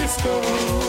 disco.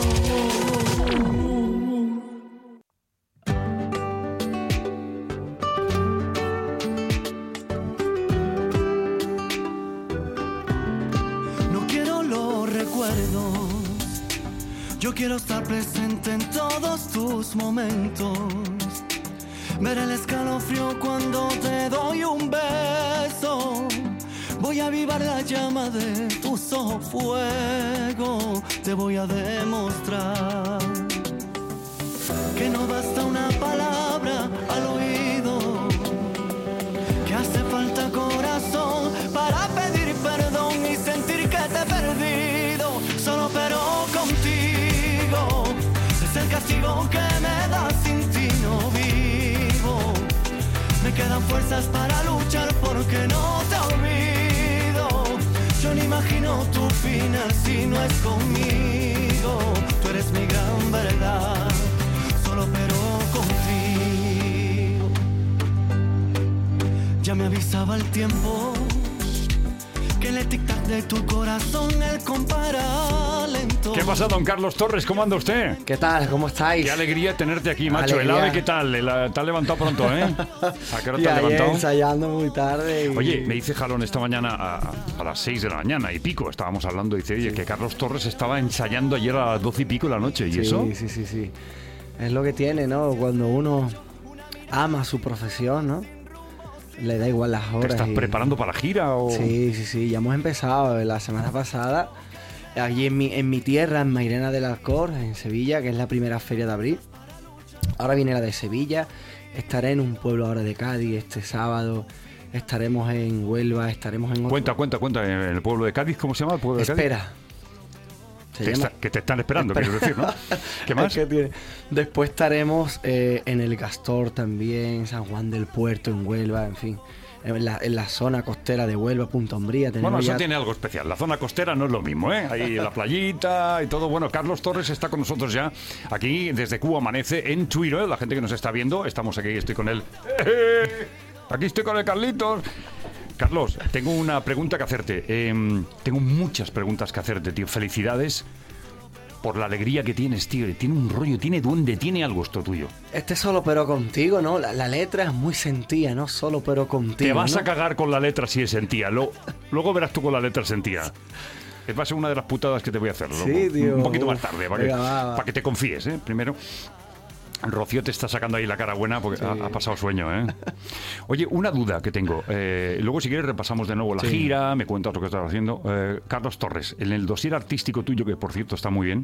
No quiero los recuerdos, yo quiero estar presente en todos tus momentos. Ver el escalofrío cuando te doy un beso. Voy a avivar la llama de tus ojos fuego. Te voy a demostrar que no basta una palabra al oído, que hace falta corazón para pedir perdón y sentir que te he perdido. Solo pero contigo es el castigo que me das, sin ti no vivo. Me quedan fuerzas para luchar porque no te olvido. Yo no imagino tu final si no es conmigo. Tú eres mi gran verdad, solo pero contigo. Ya me avisaba el tiempo que el tic-tac de tu corazón el compara lento. ¿Qué pasa, don Carlos Torres? ¿Cómo anda usted? ¿Qué tal? ¿Cómo estáis? Qué alegría tenerte aquí, macho. Alegría. El ave, ¿qué tal? Te has levantado pronto, ¿eh? ¿A qué hora Y te has ayer levantado? ensayando muy tarde. Oye, me dice Jalón esta mañana a las 6 de la mañana y pico. Estábamos hablando y dice, oye, que Carlos Torres estaba ensayando ayer a las 12 y pico de la noche. ¿Y sí, eso? Sí. Es lo que tiene, ¿no? Cuando uno ama su profesión, ¿no? Le da igual las horas. ¿Te estás preparando para la gira o...? Sí. Ya hemos empezado la semana pasada. Allí en mi tierra, en Mairena del Alcor, en Sevilla, que es la primera feria de abril. Ahora viene la de Sevilla. Estaré en un pueblo ahora de Cádiz este sábado. Estaremos en Huelva, estaremos en otro... Cuenta. En el pueblo de Cádiz, ¿cómo se llama el pueblo de Cádiz? Espera. Que te están esperando, quiero decir, ¿no? ¿Qué más? Después estaremos en el Castor también, San Juan del Puerto, en Huelva, en fin. En la zona costera de Huelva, Punta Umbría. Bueno, eso tiene algo especial. La zona costera no es lo mismo, ¿eh? Ahí la playita y todo. Bueno, Carlos Torres está con nosotros ya aquí desde Cuba Amanece en Twitter. La gente que nos está viendo, estamos aquí, estoy con él. Aquí estoy con el Carlitos. Carlos, tengo una pregunta que hacerte. Tengo muchas preguntas que hacerte, tío. Felicidades por la alegría que tienes, tío. Tiene un rollo, tiene duende, tiene algo esto tuyo. Solo pero contigo, ¿no? La letra es muy sentía, ¿no? Solo pero contigo. Te vas ¿no? a cagar con la letra si es sentía. Luego verás tú con la letra sentía. Va a ser una de las putadas que te voy a hacer. Sí, tío. Un poquito más tarde, Venga, para que te confíes, ¿eh? Primero. Rocío te está sacando ahí la cara buena porque ha pasado sueño, ¿eh? Oye, una duda que tengo. Luego, si quieres, repasamos de nuevo la gira, me cuentas lo que estás haciendo. Carlos Torres, en el dossier artístico tuyo, que por cierto está muy bien,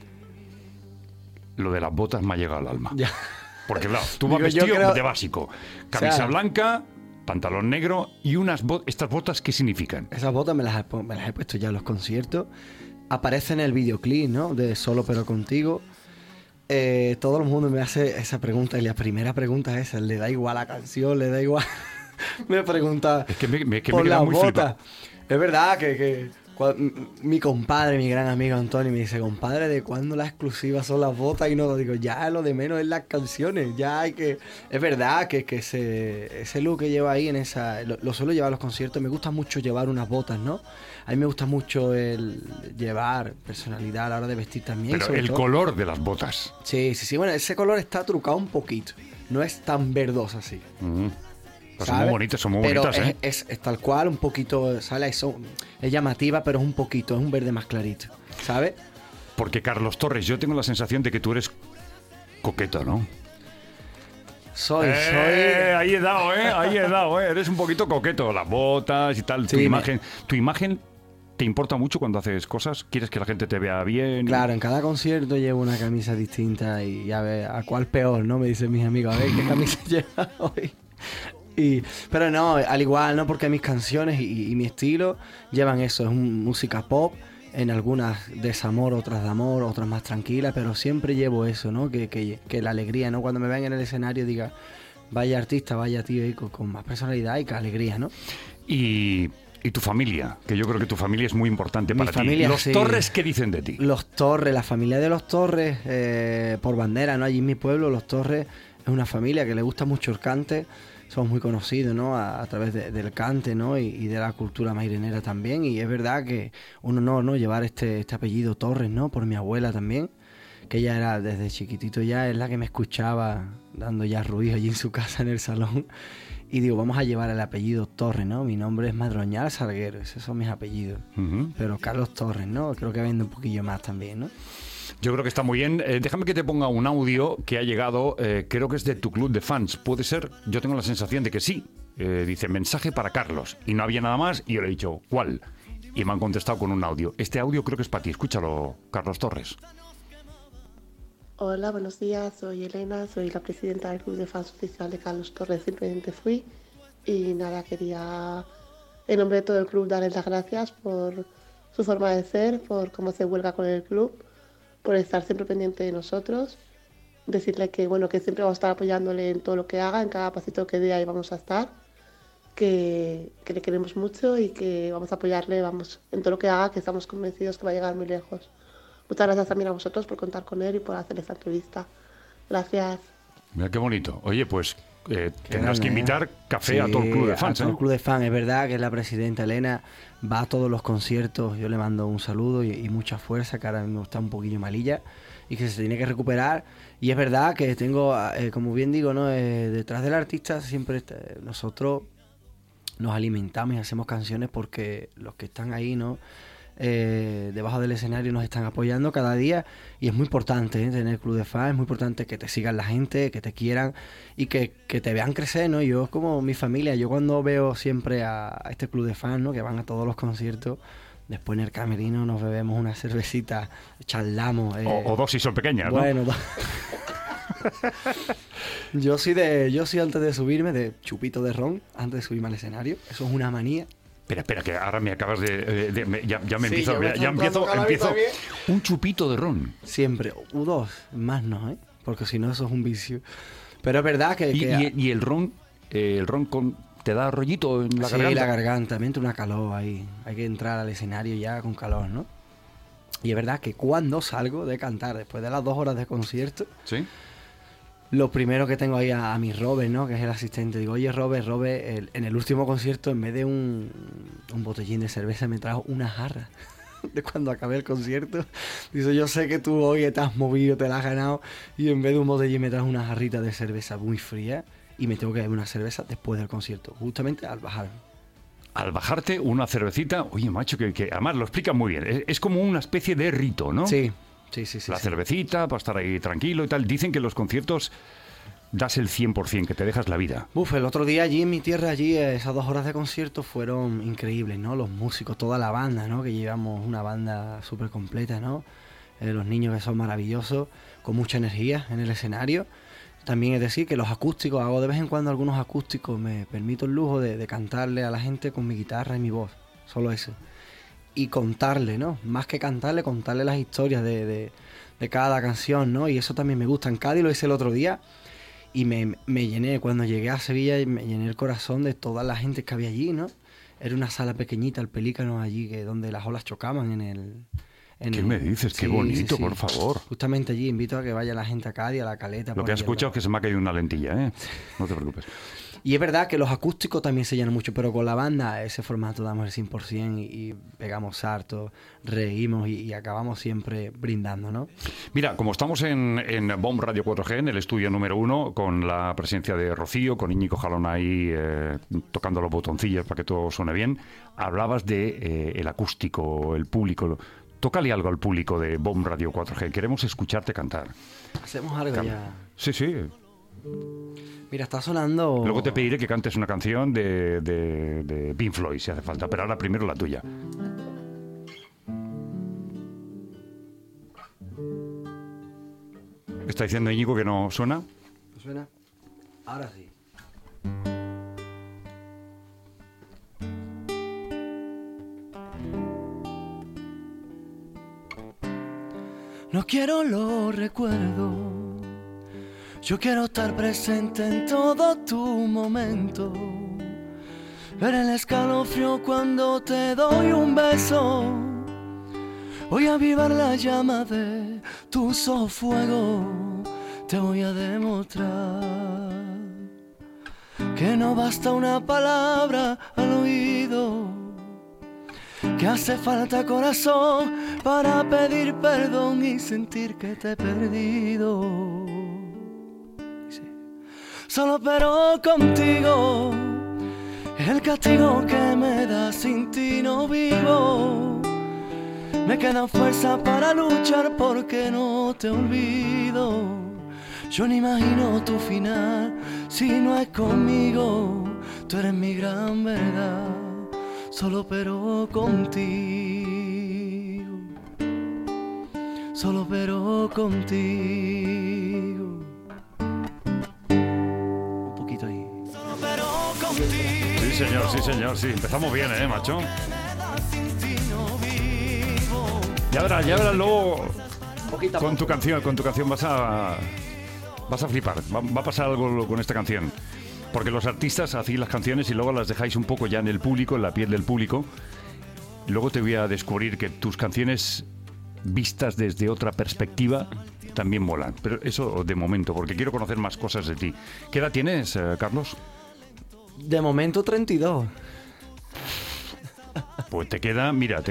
lo de las botas me ha llegado al alma. Ya. Porque claro, tú vas vestido de básico. Camisa blanca, pantalón negro y estas botas, ¿qué significan? Esas botas me las he puesto ya en los conciertos. Aparece en el videoclip, ¿no? De Solo pero contigo. Todo el mundo me hace esa pregunta y la primera pregunta es esa, le da igual la canción, le da igual. Me pregunta es que me por queda las muy botas. flipado. Es verdad que mi compadre, mi gran amigo Antonio, me dice, compadre, ¿de cuándo las exclusivas son las botas? Y no, digo, ya lo de menos es las canciones, ya hay que... Es verdad que ese look que lleva ahí en esa... Lo suelo llevar a los conciertos, me gusta mucho llevar unas botas, ¿no? A mí me gusta mucho el llevar personalidad a la hora de vestir también. Pero el color de las botas. Sí. Bueno, ese color está trucado un poquito. No es tan verdoso así. Pues son muy bonitas, pero ¿eh? Es tal cual, un poquito, ¿sale? Es llamativa, pero es un verde más clarito, ¿sabes? Porque Carlos Torres, yo tengo la sensación de que tú eres coqueto, ¿no? Soy. Ahí he dado, ¿eh? Eres un poquito coqueto, las botas y tal. Sí, tu imagen te importa mucho cuando haces cosas. ¿Quieres que la gente te vea bien? Claro, en cada concierto llevo una camisa distinta y a ver, ¿a cuál peor, no? Me dicen mis amigos, a ver, ¿qué camisa llevas hoy? Pero no, al igual, ¿no? Porque mis canciones y mi estilo llevan eso, es música pop, en algunas desamor, otras de amor, otras más tranquilas, pero siempre llevo eso, ¿no? Que la alegría, ¿no? Cuando me ven en el escenario diga, vaya artista, vaya tío, y con más personalidad y con alegría, ¿no? Y tu familia, que yo creo que tu familia es muy importante para ti. ¿Los Torres qué dicen de ti? Los Torres, la familia de los Torres, por bandera, ¿no? Allí en mi pueblo, los Torres es una familia que le gusta mucho el cante. somos muy conocidos, ¿no? A través del cante, ¿no? Y de la cultura mairenera también. Y es verdad que un honor, ¿no? Llevar este apellido Torres, ¿no? Por mi abuela también, que ella era desde chiquitito ya, es la que me escuchaba dando ya ruido allí en su casa en el salón. Y digo, vamos a llevar el apellido Torres, ¿no? Mi nombre es Madroñal Salguero, esos son mis apellidos. Pero Carlos Torres, ¿no? Creo que vende un poquillo más también, ¿no? Yo creo que está muy bien. Déjame que te ponga un audio que ha llegado, creo que es de tu club de fans. ¿Puede ser? Yo tengo la sensación de que sí. Dice, mensaje para Carlos. Y no había nada más y yo le he dicho, ¿cuál? Y me han contestado con un audio. Este audio creo que es para ti. Escúchalo, Carlos Torres. Hola, buenos días. Soy Elena, soy la presidenta del club de fans oficial de Carlos Torres. Simplemente fui. Y nada, quería, en nombre de todo el club, darles las gracias por su forma de ser, por cómo se vuelca con el club, por estar siempre pendiente de nosotros, decirle que bueno, que siempre vamos a estar apoyándole en todo lo que haga, en cada pasito que dé ahí vamos a estar, que le queremos mucho y que vamos a apoyarle, vamos, en todo lo que haga, que estamos convencidos que va a llegar muy lejos. Muchas gracias también a vosotros por contar con él y por hacer esta entrevista. Gracias. Mira qué bonito. Oye, pues tendrás grande, que invitar café a todo el club de fans. A todo el club de fans. Es verdad que es la presidenta Elena, va a todos los conciertos. Yo le mando un saludo y mucha fuerza, que ahora mismo está un poquillo malilla y que se tiene que recuperar. Y es verdad que tengo, como bien digo, ¿no? Detrás del artista siempre nosotros nos alimentamos y hacemos canciones porque los que están ahí, ¿no? Debajo del escenario nos están apoyando cada día y es muy importante tener club de fans, es muy importante que te sigan la gente, que te quieran y que te vean crecer, ¿no? Yo es como mi familia, yo cuando veo siempre a este club de fans, ¿no? Que van a todos los conciertos, después en el camerino nos bebemos una cervecita, charlamos. O dos si son pequeñas, ¿no? Bueno, yo soy antes de subirme de chupito de ron, antes de subirme al escenario, eso es una manía. Espera, que ahora me acabas ya me Sí, empiezo, ya empiezo un chupito de ron. Siempre, U2, más no, ¿eh? Porque si no eso es un vicio. Pero es verdad que... ¿Y el ron te da rollito en la garganta? Sí, la garganta, me entra una calor ahí. Hay que entrar al escenario ya con calor, ¿no? Y es verdad que cuando salgo de cantar, después de las 2 horas de concierto... ¿Sí? Lo primero que tengo ahí a mi Robert, ¿no? Que es el asistente. Digo, oye, Robert, en el último concierto, en vez de un botellín de cerveza, me trajo una jarra. De cuando acabé el concierto. Dice, yo sé que tú hoy te has movido, te la has ganado. Y en vez de un botellín me trajo una jarrita de cerveza muy fría. Y me tengo que beber una cerveza después del concierto. Justamente al bajar. Al bajarte una cervecita, oye, macho, que además lo explica muy bien. Es como una especie de rito, ¿no? Sí. La cervecita, para estar ahí tranquilo y tal. Dicen que en los conciertos das el 100%, que te dejas la vida. El otro día allí en mi tierra, esas 2 horas de concierto fueron increíbles, ¿no? Los músicos, toda la banda, ¿no? Que llevamos una banda súper completa, ¿no? Los niños que son maravillosos, con mucha energía en el escenario. También es decir que los acústicos, hago de vez en cuando algunos acústicos, me permito el lujo de cantarle a la gente con mi guitarra y mi voz, solo eso. Y contarle, ¿no? Más que cantarle, contarle las historias de cada canción, ¿no? Y eso también me gusta. En Cádiz lo hice el otro día y me llené, cuando llegué a Sevilla, me llené el corazón de toda la gente que había allí, ¿no? Era una sala pequeñita, el Pelícano allí, donde las olas chocaban ¿Qué me dices? Qué bonito, por favor. Justamente allí invito a que vaya la gente a Cádiz, a la Caleta. Lo que has escuchado es que se me ha caído una lentilla, ¿eh? No te preocupes. Y es verdad que los acústicos también se llenan mucho, pero con la banda ese formato damos el 100% y pegamos sartos, reímos y acabamos siempre brindando, ¿no? Mira, como estamos en BOM Radio 4G, en el estudio número 1, con la presencia de Rocío, con Íñigo Jalón ahí tocando los botoncillos para que todo suene bien, hablabas de el acústico, el público. Tócale algo al público de BOM Radio 4G. Queremos escucharte cantar. Hacemos algo ya. Sí. Mira, está sonando... Luego te pediré que cantes una canción de Pink Floyd, si hace falta. Pero ahora primero la tuya. ¿Está diciendo Íñigo que no suena? ¿No suena? Ahora sí. No quiero los recuerdos, yo quiero estar presente en todo tu momento. Ver el escalofrío cuando te doy un beso. Voy a avivar la llama de tus ojos fuego, te voy a demostrar que no basta una palabra al oído, que hace falta corazón para pedir perdón y sentir que te he perdido. Solo pero contigo es el castigo que me da, sin ti no vivo. Me quedan fuerzas para luchar porque no te olvido. Yo no imagino tu final si no es conmigo. Tú eres mi gran verdad, solo pero contigo. Solo pero contigo. Un poquito ahí. Solo pero contigo. Sí, señor, sí, señor, sí. Empezamos bien, macho. Ya verás luego con tu canción vas a flipar. Va a pasar algo con esta canción. Porque los artistas hacéis las canciones y luego las dejáis un poco ya en el público, en la piel del público. Luego te voy a descubrir que tus canciones vistas desde otra perspectiva también molan. Pero eso de momento, porque quiero conocer más cosas de ti. ¿Qué edad tienes, Carlos? De momento 32. Pues te queda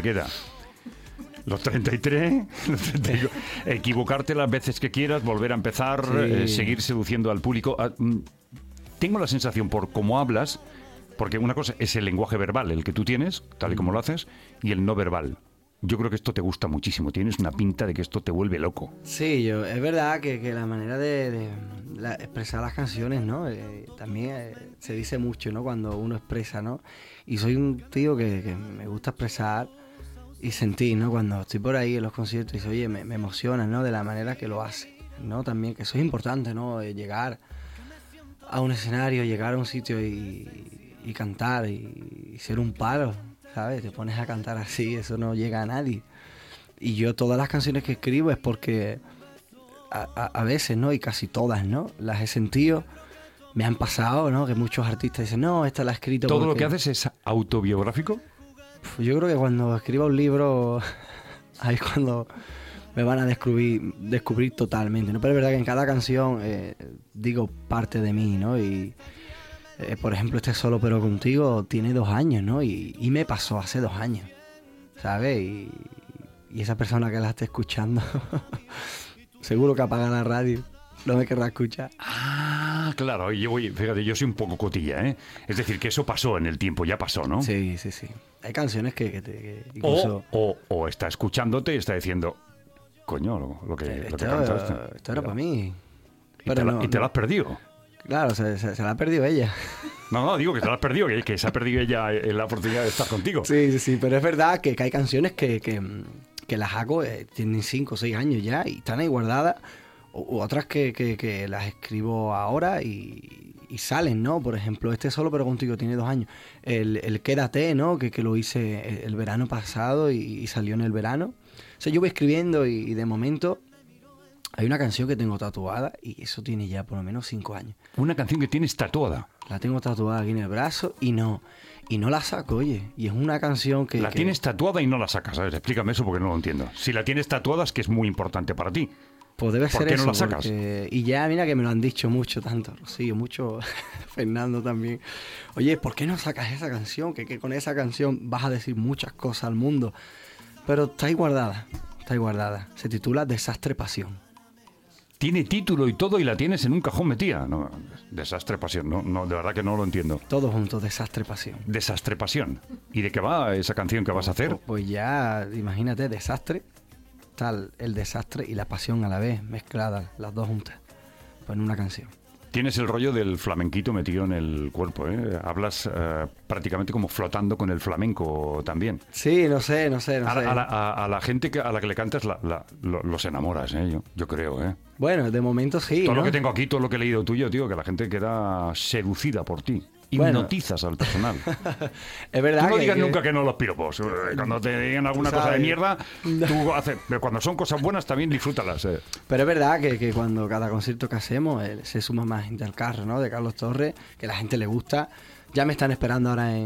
los 33, los 32. Equivocarte las veces que quieras, volver a empezar, Sí. Seguir seduciendo al público. Tengo la sensación, por cómo hablas, porque una cosa es el lenguaje verbal, el que tú tienes, tal y como lo haces, y el no verbal. Yo creo que esto te gusta muchísimo. Tienes una pinta de que esto te vuelve loco. Sí, es verdad que la manera de expresar las canciones, ¿no? También se dice mucho, ¿no? Cuando uno expresa, ¿no? Y soy un tío que me gusta expresar y sentir, ¿no? Cuando estoy por ahí en los conciertos y dice, oye, me emociona, ¿no? De la manera que lo hace, ¿no? También que eso es importante, ¿no? Llegar a un escenario, llegar a un sitio y cantar y ser un palo, ¿sabes? Te pones a cantar así, eso no llega a nadie. Y yo todas las canciones que escribo es porque a veces, ¿no? Y casi todas, ¿no? Las he sentido, me han pasado, ¿no? Que muchos artistas dicen, no, esta la he escrito ¿Todo porque... lo que haces es autobiográfico? Yo creo que cuando escriba un libro, ahí es cuando me van a descubrir totalmente, ¿no? Pero es verdad que en cada canción digo parte de mí, ¿no? Y por ejemplo, este Solo pero contigo tiene 2 años, ¿no? Y me pasó hace 2 años, ¿sabes? Y esa persona que la esté escuchando, seguro que apaga la radio, no me querrá escuchar. Ah, claro. Fíjate, yo soy un poco cotilla, ¿eh? Es decir, que eso pasó en el tiempo, ya pasó, ¿no? Sí. Hay canciones que incluso... O está escuchándote y está diciendo, coño, lo que cantaste. Esto era para mí. Y te la has perdido. Claro, se la ha perdido ella. No, digo que te la has perdido, que se ha perdido ella la oportunidad de estar contigo. Sí, pero es verdad que hay canciones que las hago, tienen 5 o 6 años ya y están ahí guardadas, u otras que las escribo ahora y salen, ¿no? Por ejemplo, este Solo pero contigo tiene 2 años. El Quédate, ¿no? Que lo hice el verano pasado y salió en el verano. O sea, yo voy escribiendo y de momento hay una canción que tengo tatuada y eso tiene ya por lo menos 5 años. Una canción que tienes tatuada. La tengo tatuada aquí en el brazo y no la saco, oye. Y es una canción que... Tienes tatuada y no la sacas. A ver, explícame eso porque no lo entiendo. Si la tienes tatuada es que es muy importante para ti. Pues debe ser ¿Por qué eso, no la sacas? Y ya, mira que me lo han dicho mucho, tanto Rocío, mucho Fernando también. Oye, ¿por qué no sacas esa canción? Que con esa canción vas a decir muchas cosas al mundo. Pero está ahí guardada. Se titula Desastre Pasión. Tiene título y todo y la tienes en un cajón metida. No, Desastre Pasión. No, de verdad que no lo entiendo. Todo junto, Desastre Pasión. Desastre Pasión. ¿Y de qué va esa canción que vas a hacer? Pues ya, imagínate, desastre. Tal, el desastre y la pasión a la vez, mezcladas, las dos juntas, pues en una canción. Tienes el rollo del flamenquito metido en el cuerpo, ¿eh? Hablas prácticamente como flotando con el flamenco también. Sí, no sé. A la gente a la que le cantas los enamoras, ¿eh? Yo creo, ¿eh? Bueno, de momento sí, todo ¿no? lo que tengo aquí, todo lo que he leído tuyo, tío, que la gente queda seducida por ti. Hipnotizas al personal. Es verdad. Tú no digas nunca que no los piropos. Cuando te digan alguna cosa de mierda, tú haces. Pero cuando son cosas buenas, también disfrútalas. Pero es verdad que cuando cada concierto que hacemos se suma más gente al carro, ¿no? De Carlos Torres, que a la gente le gusta. Ya me están esperando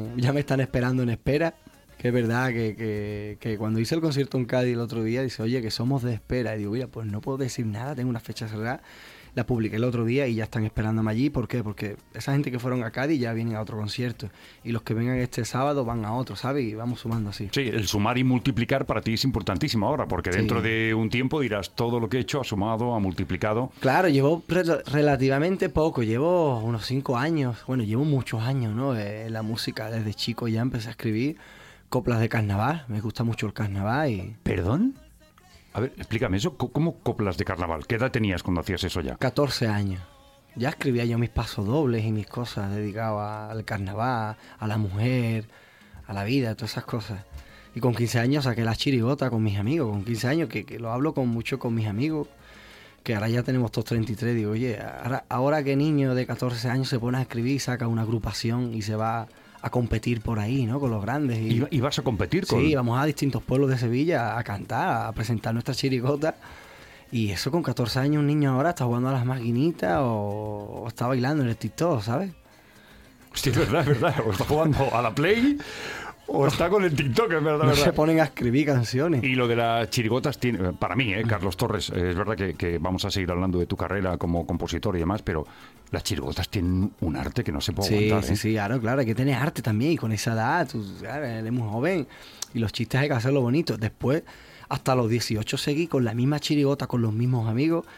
en espera. Que es verdad que cuando hice el concierto en Cádiz el otro día, dice, oye, que somos de espera. Y digo, mira, pues no puedo decir nada, tengo una fecha cerrada. La publiqué el otro día y ya están esperándome allí. ¿Por qué? Porque esa gente que fueron a Cádiz ya vienen a otro concierto. Y los que vengan este sábado van a otro, ¿sabes? Y vamos sumando así. Sí, el sumar y multiplicar para ti es importantísimo ahora, porque dentro de un tiempo dirás todo lo que he hecho ha sumado, ha multiplicado. Claro, llevo relativamente poco, llevo unos 5 años, bueno, llevo muchos años, ¿no? La música, desde chico ya empecé a escribir coplas de carnaval, me gusta mucho el carnaval y... ¿Perdón? A ver, explícame eso, ¿cómo coplas de carnaval? ¿Qué edad tenías cuando hacías eso ya? 14 años. Ya escribía yo mis pasodobles y mis cosas dedicadas al carnaval, a la mujer, a la vida, todas esas cosas. Y con 15 años saqué la chirigota con mis amigos, con 15 años, que lo hablo mucho con mis amigos, que ahora ya tenemos todos 33, digo, oye, ahora que niño de 14 años se pone a escribir, saca una agrupación y se va a competir por ahí, ¿no? Con los grandes. ¿Y vas a competir con...? Sí, vamos a distintos pueblos de Sevilla a cantar, a presentar nuestra chirigota. Y eso con 14 años un niño ahora está jugando a las maquinitas o está bailando en el TikTok, ¿sabes? Hostia, es verdad. O está jugando a la Play o está con el TikTok, es verdad. No se ponen a escribir canciones. Y lo de las chirigotas, tiene, para mí, Carlos Torres, es verdad que vamos a seguir hablando de tu carrera como compositor y demás, pero las chirigotas tienen un arte que no se puede aguantar. Sí, claro, hay que tener arte también. Y con esa edad, claro, eres muy joven. Y los chistes hay que hacerlo bonito. Después, hasta los 18 seguí con la misma chirigota, con los mismos amigos.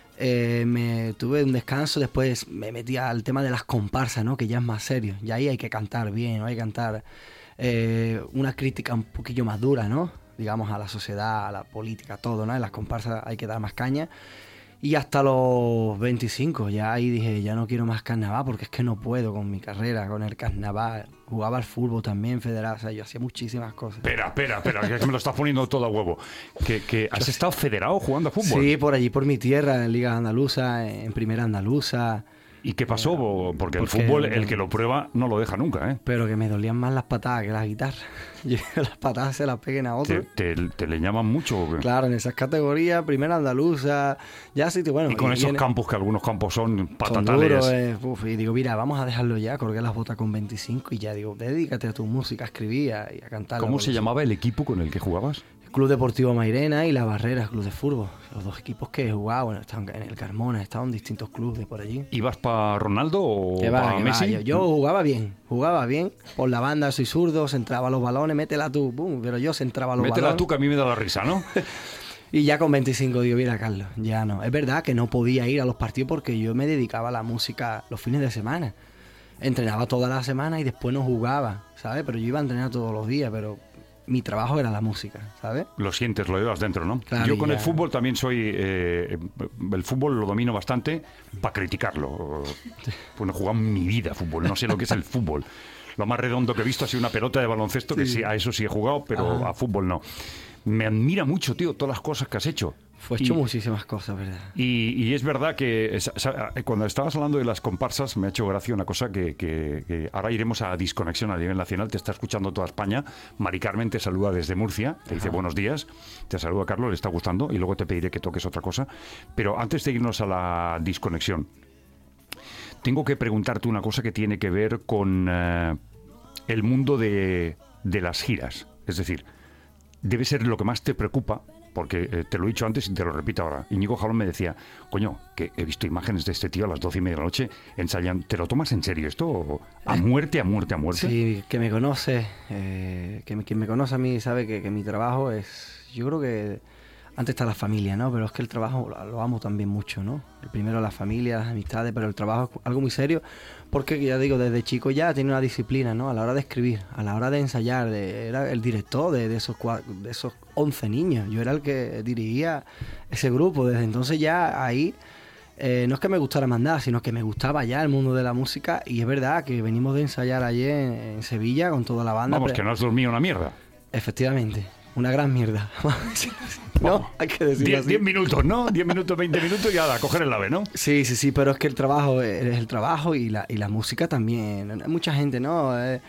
Me tuve un descanso, después me metí al tema de las comparsas, ¿no? Que ya es más serio. Y ahí hay que cantar bien, ¿no? Hay que cantar una crítica un poquillo más dura, ¿no? Digamos, a la sociedad, a la política, todo, ¿no? En las comparsas hay que dar más caña. Y hasta los 25, ya ahí dije, ya no quiero más carnaval porque es que no puedo con mi carrera, con el carnaval. Jugaba al fútbol también, federado, o sea, yo hacía muchísimas cosas. Espera, que me lo estás poniendo todo a huevo. ¿Que has estado federado jugando a fútbol? Sí, por allí, por mi tierra, en Liga Andaluza, en Primera Andaluza. ¿Y qué pasó? Porque el fútbol, el que lo prueba, no lo deja nunca, ¿eh? Pero que me dolían más las patadas que la guitarra. Las patadas se las peguen a otros. ¿Te le llaman mucho o qué? Claro, en esas categorías, Primera Andaluza, ya sí, bueno. Y con esos campos, que algunos campos son patatales. Son duros, y digo, mira, vamos a dejarlo ya, colgué las botas con 25 y ya digo, dedícate a tu música, a escribir y a cantar. ¿Cómo se llamaba el equipo con el que jugabas? Club Deportivo Mairena y La Barrera, Club de Fútbol. Los dos equipos que he jugado, bueno, estaban en el Carmona, estaban en distintos clubes de por allí. ¿Ibas para Ronaldo o para Messi? Yo jugaba bien, por la banda, soy zurdo, se entraba los balones, métela tú, boom, pero yo se entraba los balones. Métela tú, que a mí me da la risa, ¿no? Y ya con 25 digo, mira, Carlos, ya no. Es verdad que no podía ir a los partidos porque yo me dedicaba a la música los fines de semana. Entrenaba toda la semana y después no jugaba, ¿sabes? Pero yo iba a entrenar todos los días, pero mi trabajo era la música, ¿sabes? Lo sientes, lo llevas dentro, ¿no? Claro, yo con el fútbol también soy... el fútbol lo domino bastante para criticarlo. Pues no he jugado en mi vida fútbol, no sé lo que es el fútbol. Lo más redondo que he visto ha sido una pelota de baloncesto, que sí, a eso sí he jugado, pero a fútbol no. Me admira mucho, tío, todas las cosas que has hecho. He hecho muchísimas cosas, ¿verdad? Y es verdad que cuando estabas hablando de las comparsas me ha hecho gracia una cosa que ahora iremos a Disconexión a nivel nacional. Te está escuchando toda España. Mari Carmen te saluda desde Murcia, te dice buenos días. Te saluda Carlos, le está gustando y luego te pediré que toques otra cosa. Pero antes de irnos a la Disconexión, tengo que preguntarte una cosa que tiene que ver con el mundo de las giras. Es decir, debe ser lo que más te preocupa, porque te lo he dicho antes y te lo repito ahora. Íñigo Jalón me decía, coño, que he visto imágenes de este tío a las 12:30 de la noche ensayando. ¿Te lo tomas en serio esto? ¿A muerte, a muerte, a muerte? Sí, que me conoce, quien me conoce a mí sabe que mi trabajo es... Yo creo que antes está la familia, ¿no? Pero es que el trabajo lo amo también mucho, ¿no? El primero la familia, las amistades, pero el trabajo es algo muy serio, porque ya digo, desde chico ya tenía una disciplina, ¿no? A la hora de escribir, a la hora de ensayar, era el director de esos 11 niños. Yo era el que dirigía ese grupo. Desde entonces ya ahí, no es que me gustara más nada, sino que me gustaba ya el mundo de la música. Y es verdad que venimos de ensayar ayer en Sevilla con toda la banda. Vamos, que no has dormido una mierda. Efectivamente, una gran mierda. No, hay que decirlo así. 10 minutos, ¿no? 10 minutos, 20 minutos y a coger el ave, ¿no? Sí, pero es que el trabajo es el trabajo y la música también. Hay mucha gente, ¿no?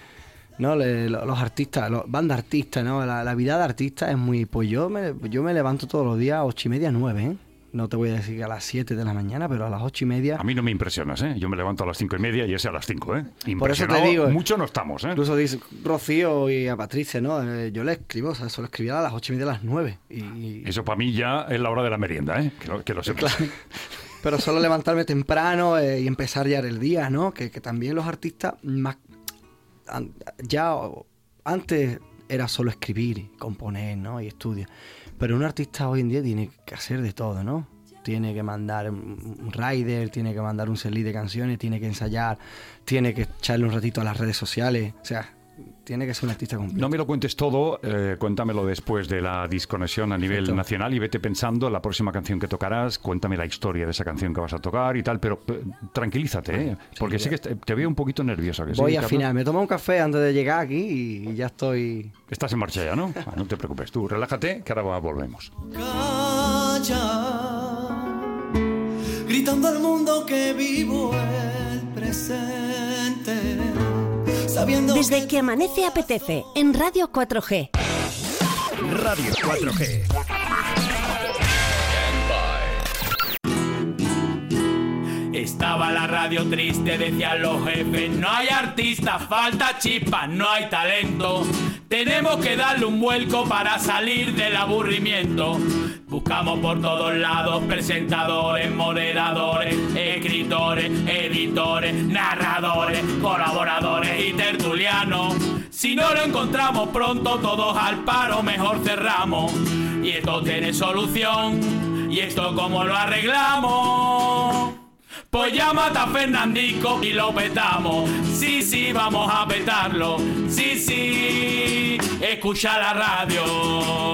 Los artistas, bandas artistas, ¿no? La vida de artista es muy... Pues yo me levanto todos los días a 8:30, 9, ¿eh? No te voy a decir que a las 7 de la mañana, pero a las 8:30... A mí no me impresionas, ¿eh? Yo me levanto a las 5:30 y ese a las 5, ¿eh? Por eso te digo... Mucho no estamos, ¿eh? Incluso dice Rocío y a Patricia, ¿no? Yo le escribo, o sea, solo escribía a las 8:30, a las 9. Eso para mí ya es la hora de la merienda, ¿eh? Que lo sepas. Claro. pero solo levantarme temprano y empezar ya el día, ¿no? Que también los artistas más... Ya antes era solo escribir, componer, ¿no? Y estudiar. Pero un artista hoy en día tiene que hacer de todo, ¿no? Tiene que mandar un rider, tiene que mandar un setlist de canciones, tiene que ensayar, tiene que echarle un ratito a las redes sociales. O sea, tiene que ser un artista completo. No me lo cuentes todo, cuéntamelo después de la desconexión a nivel nacional y vete pensando la próxima canción que tocarás, cuéntame la historia de esa canción que vas a tocar y tal, pero tranquilízate, porque sé que te veo un poquito nervioso. Voy a afinar, me tomo un café antes de llegar aquí y ya estoy... Estás en marcha ya, ¿no? No te preocupes, tú relájate, que ahora volvemos. Calla, gritando al mundo que vivo el presente. Desde que amanece apetece, en Radio 4G. Radio 4G. Estaba la radio triste, decían los jefes, no hay artistas, falta chispa, no hay talento. Tenemos que darle un vuelco para salir del aburrimiento. Buscamos por todos lados presentadores, moderadores, escritores, editores, narradores, colaboradores y tertulianos. Si no lo encontramos pronto, todos al paro, mejor cerramos. Y esto tiene solución, y esto cómo lo arreglamos. Pues llámate a Fernandico y lo petamos. Sí, sí, vamos a petarlo. Sí, sí, escucha la radio.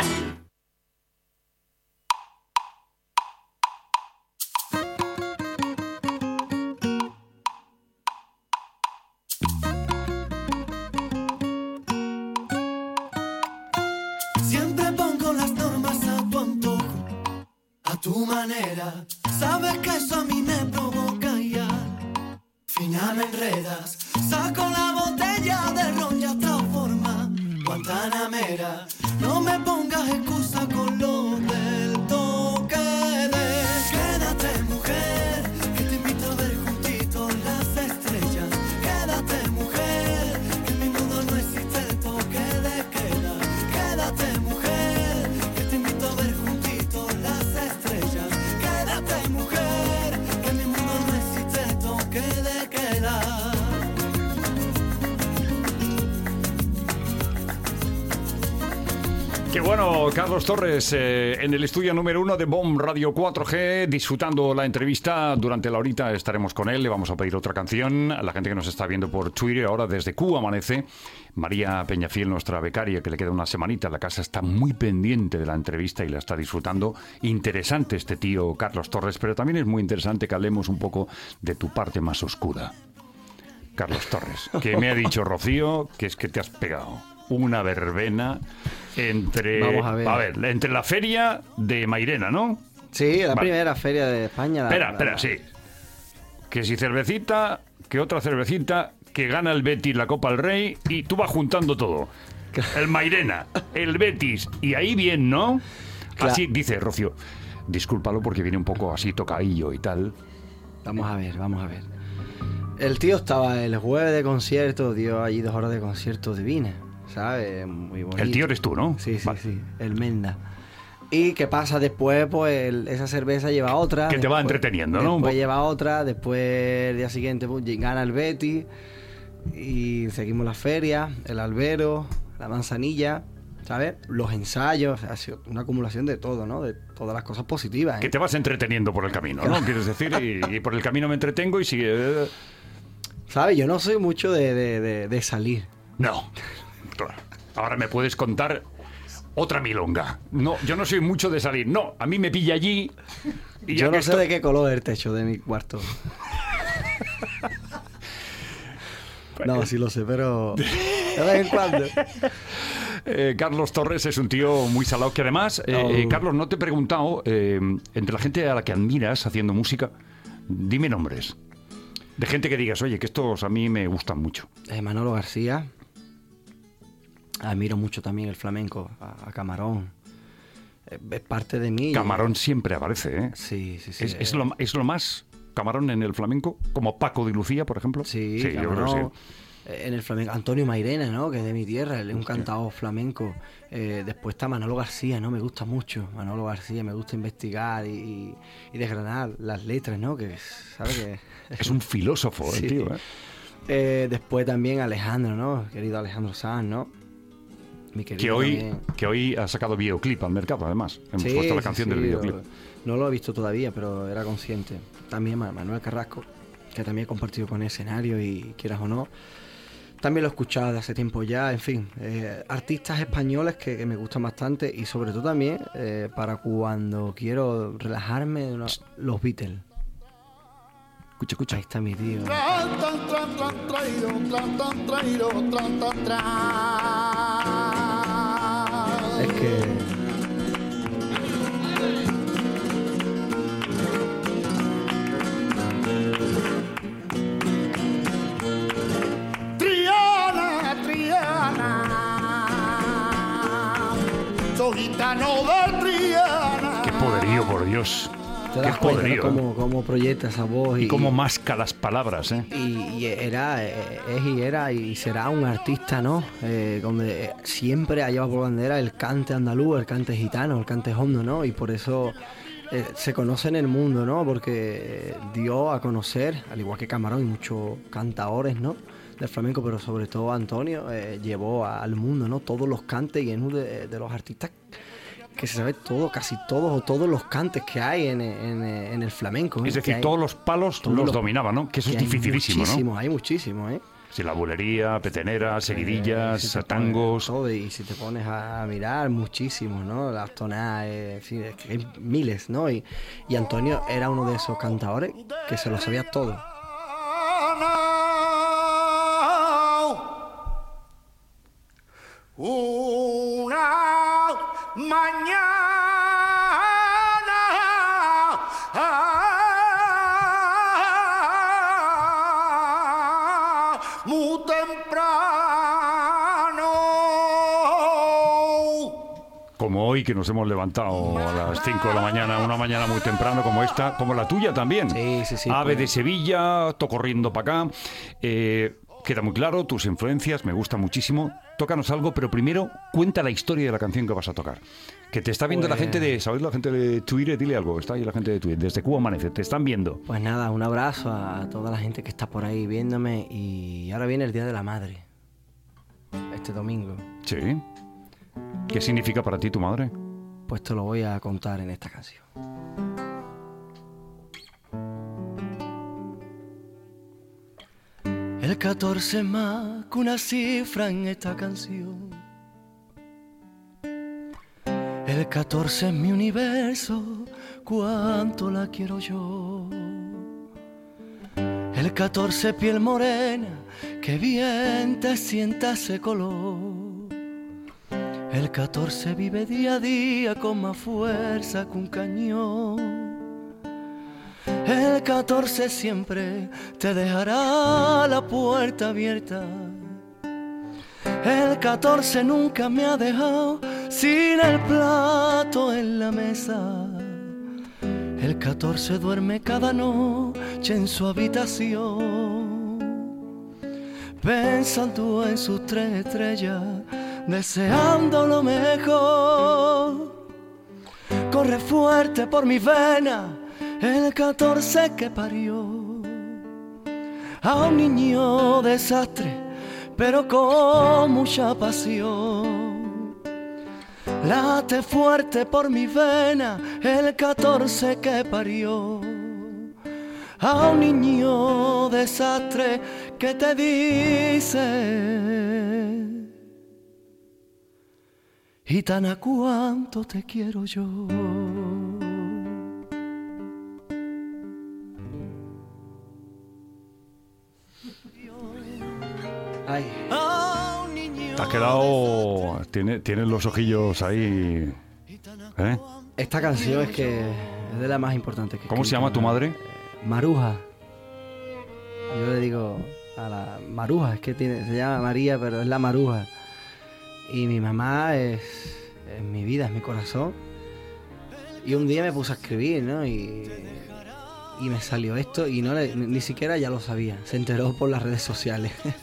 Siempre pongo las normas a tu antojo, a tu manera. Sabes que eso a mí me provoca y al final me enredas. Saco la botella de ron y hasta forma guantanamera. No me pongas excusa con lo del toque de quédate, mujer, que te invito a ver juntitos las estrellas. Quédate, mujer, que en mi mundo no existe el toque de queda. Quédate, mujer, que te invito a ver juntitos las estrellas. Quédate, mujer, que en mi mundo no existe el toque de queda. Qué bueno, Carlos Torres, en el estudio número 1 de BOM Radio 4G, disfrutando la entrevista. Durante la horita estaremos con él, le vamos a pedir otra canción. A la gente que nos está viendo por Twitter, ahora desde Cuba amanece, María Peñafiel, nuestra becaria, que le queda una semanita en la casa, está muy pendiente de la entrevista y la está disfrutando. Interesante este tío, Carlos Torres, pero también es muy interesante que hablemos un poco de tu parte más oscura. Carlos Torres, que me ha dicho Rocío que es que te has pegado una verbena entre... Vamos a ver. Entre la feria de Mairena, ¿no? Sí, la primera feria de España. Espera, sí. Que si cervecita, que otra cervecita, que gana el Betis la Copa del Rey y tú vas juntando todo. El Mairena, el Betis, y ahí bien, ¿no? Claro. Así dice Rocío. Discúlpalo porque viene un poco así tocadillo y tal. Vamos a ver. El tío estaba el jueves de concierto, dio allí 2 horas de concierto divinas, ¿sabes? Muy bonito. El tío eres tú, ¿no? Sí, vale. sí, el Menda. ¿Y qué pasa después? Pues esa cerveza lleva otra. Que te va entreteniendo, ¿no? Después lleva otra, después el día siguiente pues, gana el Betis y seguimos la feria, el albero, la manzanilla, ¿sabes? Los ensayos, ha sido una acumulación de todo, ¿no? De todas las cosas positivas, ¿eh? Que te vas entreteniendo por el camino, ¿no? Quieres decir, y por el camino me entretengo y sigue... ¿Sabes? Yo no soy mucho de salir. No. Ahora me puedes contar otra milonga. No, yo no soy mucho de salir. No, a mí me pilla allí. Y yo no sé de qué color es el techo de mi cuarto. No, sí lo sé, pero de vez en cuando. Carlos Torres es un tío muy salado que además, Carlos, no te he preguntado, entre la gente a la que admiras haciendo música, dime nombres. De gente que digas, oye, que estos a mí me gustan mucho. Manolo García. Admiro mucho también el flamenco, a Camarón. Es parte de mí. Camarón siempre aparece, ¿eh? Sí. ¿Es lo más Camarón en el flamenco? Como Paco de Lucía, por ejemplo. Sí, yo creo que sí. en el flamenco. Antonio Mairena, ¿no? Que es de mi tierra, él es un cantador flamenco. Después está Manolo García, ¿no? Me gusta mucho Manolo García, me gusta investigar y desgranar las letras, ¿no? Que, ¿sabes? Que es un filósofo, sí. Tío, ¿eh? Después también Alejandro, ¿no? Querido Alejandro Sanz, ¿no? Mi querido que hoy ha sacado videoclip al mercado, además. Hemos puesto la canción del videoclip. No lo he visto todavía, pero era consciente. También Manuel Carrasco, que también he compartido con el escenario y quieras o no, también lo he escuchado de hace tiempo ya. En fin, artistas españoles que me gustan bastante y sobre todo también para cuando quiero relajarme, los Beatles. Escucha. Ahí está mi tío. Es que... Gitano de Triana. Qué poderío, por Dios. Te das cuenta, ¿no? Cómo proyecta esa voz y cómo masca las palabras, ¿eh? Y era y será un artista, ¿no? Donde siempre ha llevado por bandera el cante andaluz, el cante gitano, el cante hondo, ¿no? Y por eso se conoce en el mundo, ¿no? Porque dio a conocer, al igual que Camarón y muchos cantadores, ¿no? Del flamenco, pero sobre todo Antonio llevó al mundo, ¿no? Todos los cantes y es uno de los artistas que se sabe todo, casi todos o todos los cantes que hay en el flamenco. Es decir, todos los palos los dominaba, ¿no? Que eso es dificilísimo, ¿no? Hay muchísimos, ¿eh? Sí, la bulería, petenera, seguidillas, tangos... Todo, y si te pones a mirar, muchísimos, ¿no? Las tonadas, es que hay miles, ¿no? Y Antonio era uno de esos cantadores que se lo sabía todo. Una mañana muy temprano. Como hoy, que nos hemos levantado a las 5 de la mañana, una mañana muy temprano como esta, como la tuya también. Sí. Ave de Sevilla, to corriendo para acá. Queda muy claro, tus influencias, me gusta muchísimo. Tócanos algo, pero primero cuenta la historia de la canción que vas a tocar. Que te está viendo la gente de, ¿sabes? La gente de Twitter, dile algo, está ahí la gente de Twitter, desde Cuba Amanece, te están viendo. Pues nada, un abrazo a toda la gente que está por ahí viéndome y ahora viene el Día de la Madre, este domingo. Sí. ¿Qué significa para ti tu madre? Pues te lo voy a contar en esta canción. El 14 más que una cifra en esta canción. El 14 es mi universo, cuánto la quiero yo. El 14 piel morena, que bien te sienta ese color. El 14 vive día a día con más fuerza que un cañón. El 14 siempre te dejará la puerta abierta. El 14 nunca me ha dejado sin el plato en la mesa. El 14 duerme cada noche en su habitación, pensando en sus 3 estrellas, deseando lo mejor. Corre fuerte por mis venas el 14 que parió a un niño desastre, pero con mucha pasión. Late fuerte por mi vena el 14 que parió a un niño desastre que te dice: gitana, cuánto te quiero yo. Ay. Te has quedado... Tienes los ojillos ahí... ¿Eh? Esta canción es que es de las más importantes que... ¿Cómo se llama tu madre? Maruja. Yo le digo a la Maruja, es que se llama María, pero es la Maruja. Y mi mamá es mi vida, es mi corazón. Y un día me puse a escribir, ¿no? Y me salió esto y ni siquiera ya lo sabía. Se enteró por las redes sociales.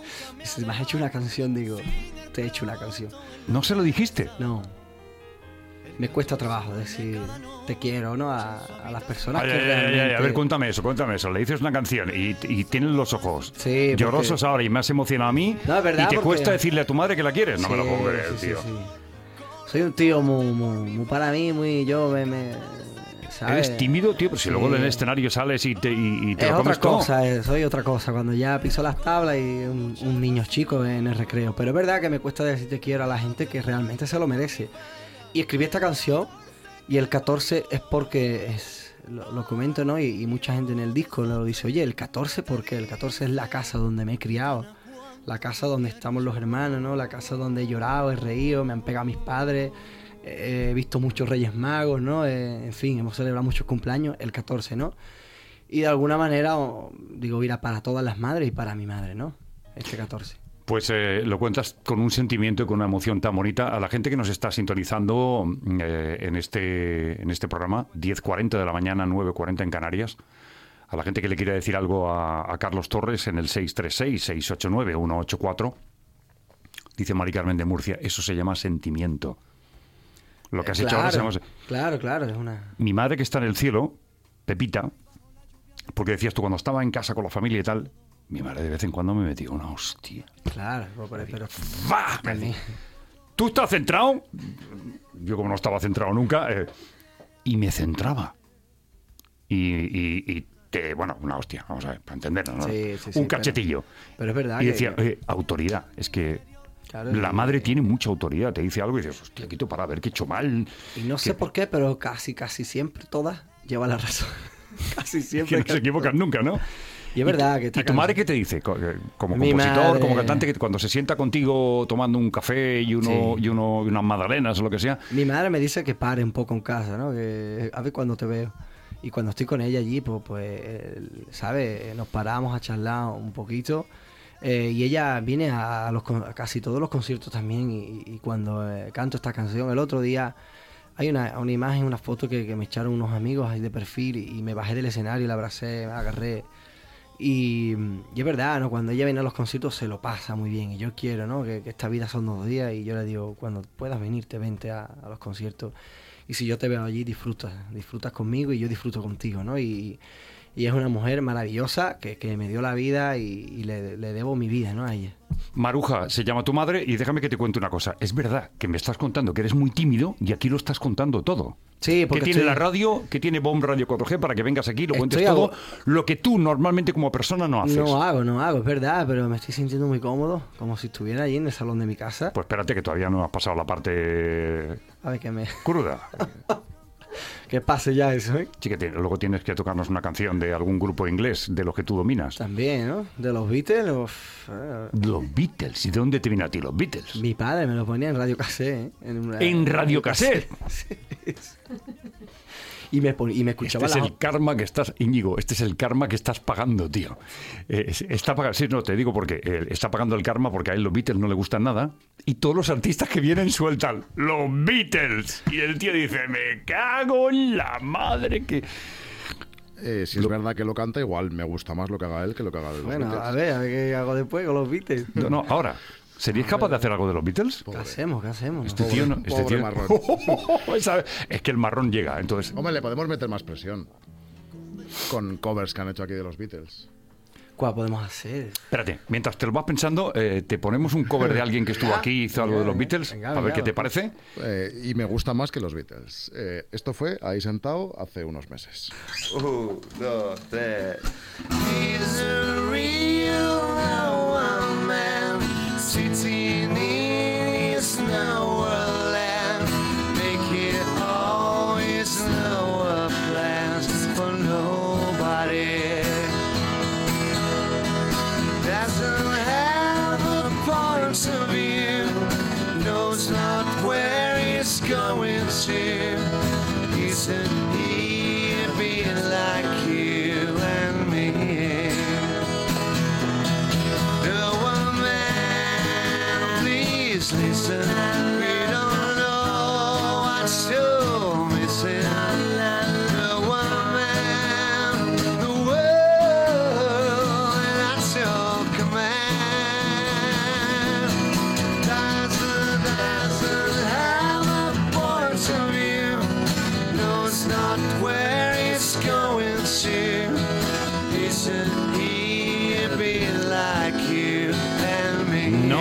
Dice, me has hecho una canción, digo, te he hecho una canción. ¿No se lo dijiste? No. Me cuesta trabajo decir te quiero, ¿no? A las personas que realmente... A ver, cuéntame eso. Le dices una canción y tienes los ojos Sí, llorosos ahora y me has emocionado a mí. No, es verdad, y te porque- cuesta decirle a tu madre que la quieres. No me lo puedo creer, sí, tío. sí. Soy un tío muy para mí, muy yo, ¿sabes? Eres tímido, tío, pero si luego en el escenario sales y te Es lo otra comes todo. cosa, soy otra cosa. Cuando ya piso las tablas y un niño chico en el recreo. Pero es verdad que me cuesta decir te quiero a la gente que realmente se lo merece. Y escribí esta canción y el 14 es porque lo comento, ¿no? Y mucha gente en el disco lo dice, oye, el 14, ¿por qué? El 14 es la casa donde me he criado. La casa donde estamos los hermanos, ¿no? La casa donde he llorado, he reído, me han pegado mis padres. He visto muchos Reyes Magos, ¿no? En fin, hemos celebrado muchos cumpleaños, el 14, ¿no? Y de alguna manera, digo, mira, para todas las madres y para mi madre, ¿no? Este 14. Pues lo cuentas con un sentimiento y con una emoción tan bonita. A la gente que nos está sintonizando en este programa, 10:40 de la mañana, 9:40 en Canarias, a la gente que le quiere decir algo a Carlos Torres en el 636-689-184, dice Mari Carmen de Murcia, eso se llama sentimiento. Lo que has hecho ahora se llama... Claro, es una... Mi madre que está en el cielo, Pepita, porque decías tú, cuando estaba en casa con la familia y tal, mi madre de vez en cuando me metía una hostia. Claro, pero... ¡Bah! ¿Tú estás centrado? Yo como no estaba centrado nunca, y me centraba. Y bueno, una hostia, vamos a ver, para entendernos, ¿no? Sí, un cachetillo. Pero es verdad y que... decía, autoridad, es que Claro, la madre tiene mucha autoridad, te dice algo y dices, hostia, quito para ver qué he hecho mal. Y no sé por qué, pero casi siempre todas llevan la razón. Casi siempre. Que no se equivocan nunca, ¿no? Y es verdad que... ¿Y tu madre qué te dice? Como Mi compositor, madre... como cantante, que cuando se sienta contigo tomando un café y unas magdalenas o lo que sea... Mi madre me dice que pare un poco en casa, ¿no? Que a ver cuando te veo. Y cuando estoy con ella allí, pues ¿sabes? Nos paramos a charlar un poquito. Y ella viene a casi todos los conciertos también. Y cuando canto esta canción, el otro día hay una imagen, una foto que me echaron unos amigos ahí de perfil y me bajé del escenario, la abracé, me agarré. Y es verdad, ¿no? Cuando ella viene a los conciertos se lo pasa muy bien. Y yo quiero, ¿no? Que esta vida son 2 días. Y yo le digo, cuando puedas venirte, vente a los conciertos. Y si yo te veo allí, disfrutas conmigo y yo disfruto contigo, ¿no? Y es una mujer maravillosa que me dio la vida y le debo mi vida, ¿no? A ella. Maruja se llama tu madre y déjame que te cuente una cosa. Es verdad que me estás contando que eres muy tímido y aquí lo estás contando todo. Sí, porque ¿Qué tiene la radio? ¿Qué tiene BOM Radio 4G para que vengas aquí y lo cuentes Estoy todo? Lo que tú normalmente como persona no haces. No hago, es verdad, pero me estoy sintiendo muy cómodo, como si estuviera allí en el salón de mi casa. Pues espérate que todavía no has pasado la parte A ver, cruda. que pase ya eso, ¿eh? Sí, que luego tienes que tocarnos una canción de algún grupo inglés de los que tú dominas. También, ¿no? De los Beatles. Los Beatles. ¿Y de dónde te viene a ti los Beatles? Mi padre me lo ponía en Radio Cassette, ¿eh? ¿En Radio Cassette? Sí. Y me escuchaba Este es el karma que estás, Íñigo, este es el karma que estás pagando, tío. Está pagando, sí, no, te digo porque está pagando el karma porque a él los Beatles no le gustan nada y todos los artistas que vienen sueltan los Beatles. Y el tío dice, me cago en la madre que... Si es verdad que lo canta, igual me gusta más lo que haga él que lo que haga de los Bueno, Beatles. a ver qué hago después con los Beatles. No, ahora, ¿serías capaz de hacer algo de los Beatles? ¿Qué hacemos? Este tío no... Este pobre tío... marrón. Es que el marrón llega, entonces... Hombre, le podemos meter más presión con covers que han hecho aquí de los Beatles. ¿Cuál podemos hacer? Espérate, mientras te lo vas pensando, te ponemos un cover de alguien que estuvo aquí y hizo algo de los Beatles, venga, a ver qué te parece. Y me gusta más que los Beatles. Esto fue ahí sentado hace unos meses. 1, 2, 3. He's a real one man sitting in his Nowherland. Make it always know a plans for nobody. Doesn't have a point of view, knows not where he's going to. Isn't he being like you and me? No one man, please listen. We don't know what's so missing. No one man, the world, and that's your command.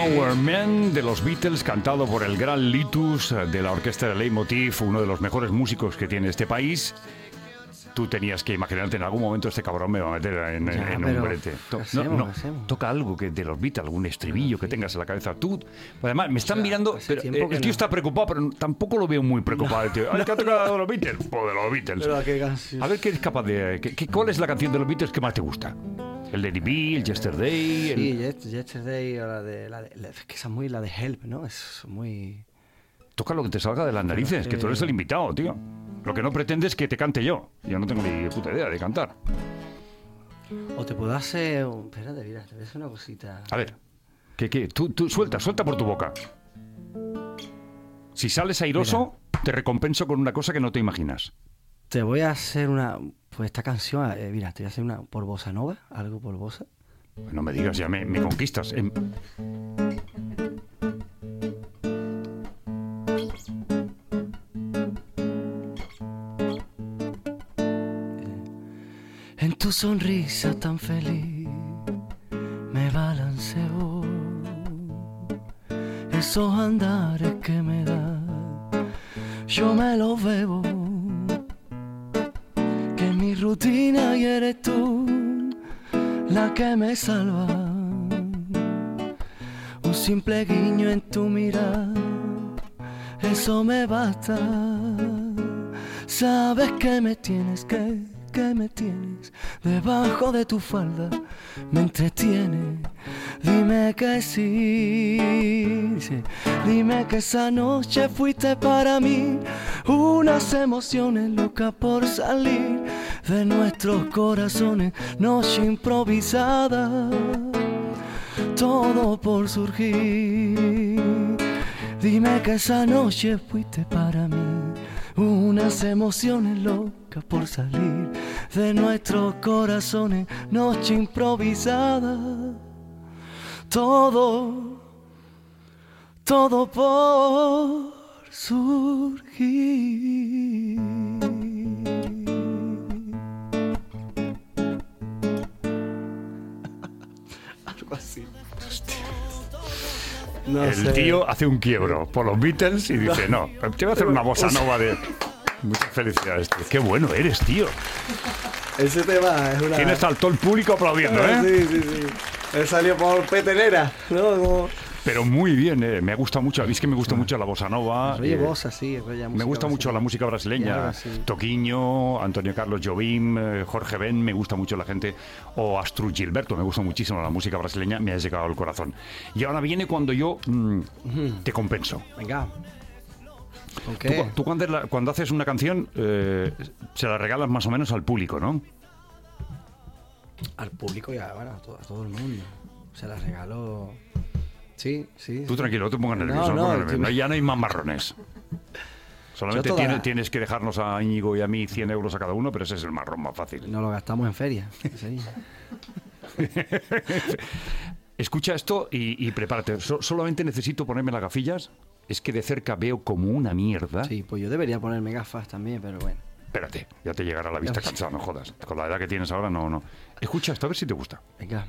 Our Man de los Beatles, cantado por el gran Litus de la orquesta de Leitmotiv, uno de los mejores músicos que tiene este país. Tú tenías que imaginarte en algún momento este cabrón me va a meter en un brete. Toca algo que de los Beatles, algún estribillo que tengas en la cabeza. Tú, además, me están mirando, pero el tío está preocupado, pero tampoco lo veo muy preocado. El tío. ¿Qué ha tocado de los Beatles? Pues de los Beatles. A ver qué es capaz de... ¿Cuál es la canción de los Beatles que más te gusta? ¿El de D.B., el Yesterday? Sí, Yesterday, o la de que esa es muy la de Help, ¿no? Es muy... Toca lo que te salga de las narices, que tú eres el invitado, tío. Lo que no pretendes es que te cante yo. Yo no tengo ni puta idea de cantar. O te puedo hacer... Espérate, mira, te voy a hacer una cosita. A ver, tú suelta por tu boca. Si sales airoso, te recompenso con una cosa que no te imaginas. Te voy a hacer una... Pues esta canción, mira, te voy a hacer una por bossa nova, algo por bossa. No me digas, ya me conquistas. En tu sonrisa tan feliz me balanceo, esos andares que me das, yo me los bebo, que en mi rutina y eres tú la que me salva, un simple guiño en tu mirada, eso me basta, sabes que me tienes que me tienes debajo de tu falda, me entretiene, dime que sí, dime que esa noche fuiste para mí, unas emociones locas por salir de nuestros corazones, noche improvisada, todo por surgir, dime que esa noche fuiste para mí, unas emociones locas por salir de nuestros corazones, noche improvisada, todo por surgir. Algo así. El tío hace un quiebro por los Beatles y dice, no, te voy a hacer una bossa nova de... Muchas felicidades, tío. Qué bueno eres, tío. Ese tema es una... Tienes al todo el público aplaudiendo, ¿eh? Sí. Él salió por petelera, ¿no? Como... Pero muy bien, me gusta mucho. ¿Veis que me gusta mucho la bossa nova? Bossa, sí. Me gusta mucho la música brasileña. Sí. Toquinho, Antonio Carlos Jobim, Jorge Ben, me gusta mucho la gente. O Astrud Gilberto, me gusta muchísimo la música brasileña, me ha llegado al corazón. Y ahora viene cuando yo te compenso. Venga. ¿Con qué? Tú cuando haces una canción, se la regalas más o menos al público, ¿no? Al público y a todo el mundo. Se la regalo... Sí. Tú tranquilo, no te pongas nervioso. Ya no hay más marrones. Solamente tienes que dejarnos a Íñigo y a mí 100 euros a cada uno, pero ese es el marrón más fácil. No lo gastamos en feria. Sí. Escucha esto y prepárate. Solamente necesito ponerme las gafillas. Es que de cerca veo como una mierda. Sí, pues yo debería ponerme gafas también, pero bueno. Espérate, ya te llegará la vista cansada, no jodas. Con la edad que tienes ahora, no. Escucha esto, a ver si te gusta. Venga.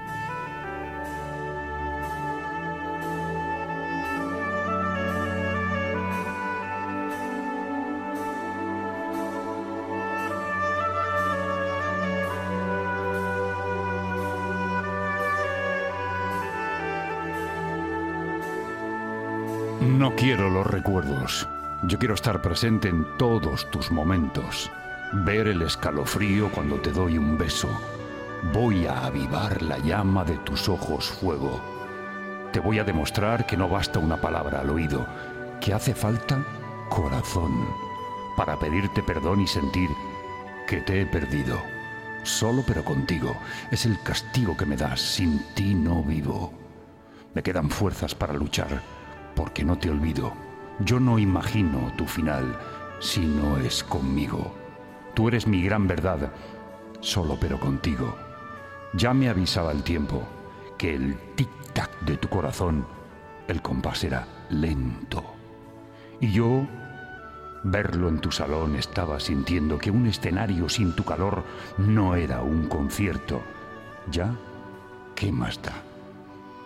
No quiero los recuerdos. Yo quiero estar presente en todos tus momentos. Ver el escalofrío cuando te doy un beso. Voy a avivar la llama de tus ojos fuego. Te voy a demostrar que no basta una palabra al oído, que hace falta corazón para pedirte perdón y sentir que te he perdido. Solo pero contigo. Es el castigo que me das. Sin ti no vivo. Me quedan fuerzas para luchar, porque no te olvido. Yo no imagino tu final si no es conmigo. Tú eres mi gran verdad, solo pero contigo. Ya me avisaba el tiempo que el tic-tac de tu corazón, el compás era lento. Y yo, verlo en tu salón, estaba sintiendo que un escenario sin tu calor no era un concierto. ¿Ya? ¿Qué más da?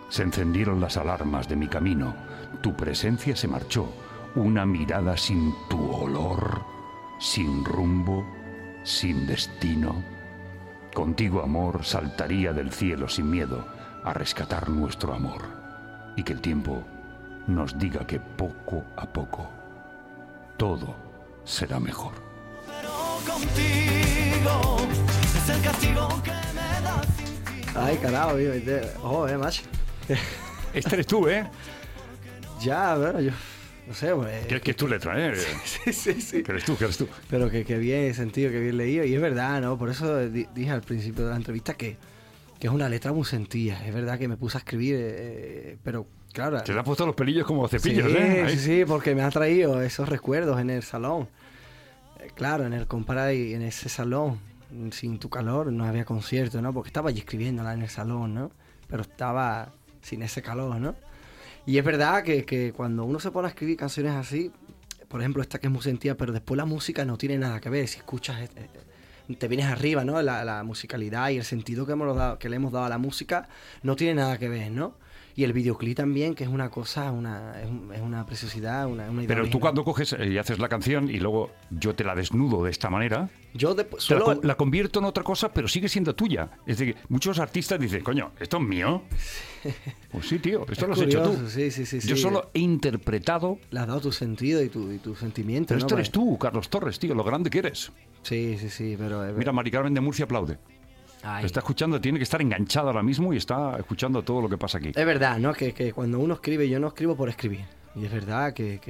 Se encendieron las alarmas de mi camino. Tu presencia se marchó. Una mirada sin tu olor, sin rumbo, sin destino. Contigo, amor, saltaría del cielo sin miedo a rescatar nuestro amor. Y que el tiempo nos diga que poco a poco todo será mejor. Pero contigo es el castigo que me da sin ti. Ay, carajo, tío. Ojo, macho. Este eres tú, ¿eh? Ya, bueno, yo... No sé, pues... Que es tu letra, ¿eh? Sí. Que eres tú. Pero que bien sentido, que bien leído. Y es verdad, ¿no? Por eso dije al principio de la entrevista que es una letra muy sentida. Es verdad que me puse a escribir, pero claro... Te has puesto los pelillos como cepillos, sí, ¿eh? Ahí. Sí, porque me ha traído esos recuerdos en el salón. Claro, en el compara y en ese salón, sin tu calor, no había concierto, ¿no? Porque estaba allí escribiéndola en el salón, ¿no? Pero estaba sin ese calor, ¿no? Y es verdad que cuando uno se pone a escribir canciones así, por ejemplo esta que es muy sentida, pero después la música no tiene nada que ver. Si escuchas, te vienes arriba, ¿no? La musicalidad y el sentido que le hemos dado a la música no tiene nada que ver, ¿no? Y el videoclip también, que es una cosa, es una preciosidad, una idea. Pero tú original. cuando coges y haces la canción y luego yo te la desnudo de esta manera, Yo solo... la convierto en otra cosa, pero sigue siendo tuya. Es decir, muchos artistas dicen, coño, ¿esto es mío? Pues sí, tío, esto Es lo has hecho tú. curioso, sí. Yo solo he interpretado... Le has dado tu sentido y tu sentimiento, Pero ¿no? esto eres tú, Carlos Torres, tío, lo grande que eres. Sí, pero... Mira, Mari Carmen de Murcia aplaude. Ay. Está escuchando, tiene que estar enganchada ahora mismo y está escuchando todo lo que pasa aquí. Es verdad, ¿no? Que cuando uno escribe, yo no escribo por escribir. Y es verdad que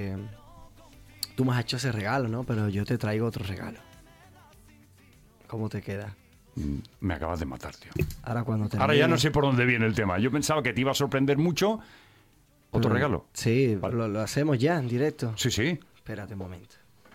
tú me has hecho ese regalo, ¿no? Pero yo te traigo otro regalo. ¿Cómo te queda? Me acabas de matar, tío. Ahora cuando Ahora termine- ya no sé por dónde viene el tema. Yo pensaba que te iba a sorprender mucho. ¿Otro Pero- regalo? Sí, Vale. lo hacemos ya en directo. Sí. Espérate un momento.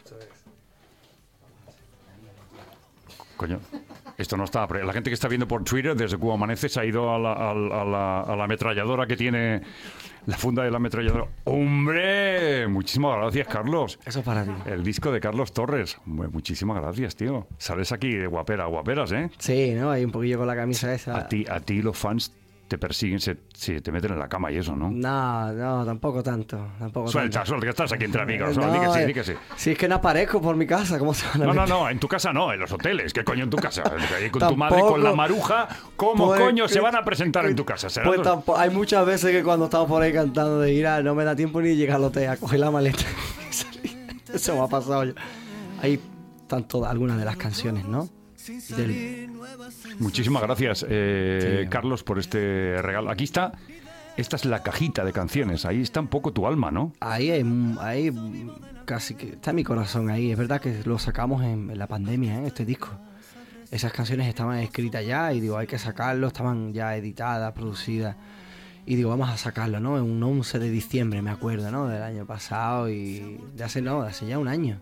Coño, esto no está... La gente que está viendo por Twitter, desde Cuba Amanece, se ha ido a la ametralladora que tiene... La funda de la ametralladora. ¡Hombre! Muchísimas gracias, Carlos. Eso es para ti. El disco de Carlos Torres. Muchísimas gracias, tío. Sales aquí de guaperas, ¿eh? Sí, ¿no? Hay un poquillo con la camisa esa. A ti los fans te persiguen, se te meten en la cama y eso, ¿no? No, tampoco tanto. Suelta, que estás aquí entre amigos, ¿no? No, Di que sí. Si es que no aparezco por mi casa, ¿cómo se van a meter? No, en tu casa no, en los hoteles. ¿Qué coño en tu casa? Ahí con tu Tampoco. madre, con la maruja, ¿cómo Pues coño que- se van a presentar en tu casa? ¿Será Pues los- tampoco, hay muchas veces que cuando estamos por ahí cantando de gira no me da tiempo ni llegar al hotel a coger la maleta y salir. Eso me ha pasado yo. Ahí están todas algunas de las canciones, ¿no? Muchísimas gracias, Sí. Carlos, por este regalo. Aquí está, esta es la cajita de canciones. Ahí está un poco tu alma, ¿no? Ahí casi que está mi corazón ahí. Es verdad que lo sacamos en la pandemia, este disco. Esas canciones estaban escritas ya y digo, hay que sacarlo. Estaban ya editadas, producidas. Y digo, vamos a sacarlo, ¿no? En un 11 de diciembre, me acuerdo, ¿no? Del año pasado y de hace ya un año.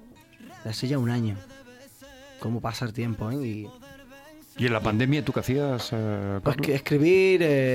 Cómo pasa el tiempo, ¿eh? ¿Y en la pandemia tú qué hacías, Pues Carlos? que escribir,